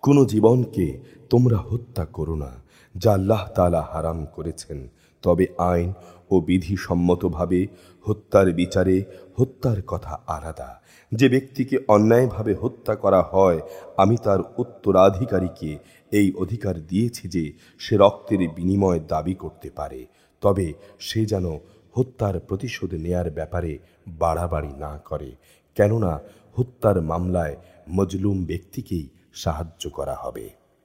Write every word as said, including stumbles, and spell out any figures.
কোনো জীবনকে তোমরা হত্যা করো না, যা আল্লাহ তাআলা হারাম করেছেন। তবে আইন ও বিধিসম্মতভাবে হত্যার বিচারে হত্যার কথা আলাদা। যে ব্যক্তিকে অন্যায়ভাবে হত্যা করা হয়, আমি তার উত্তরাধিকারীকে এই অধিকার দিয়েছি যে সে রক্তের বিনিময় দাবি করতে পারে, তবে সে যেন হত্যার প্রতিশোধ নেয়ার ব্যাপারে বাড়াবাড়ি না করে, কেননা হত্যার মামলায় মজলুম ব্যক্তিকেই সাহায্য করা হবে।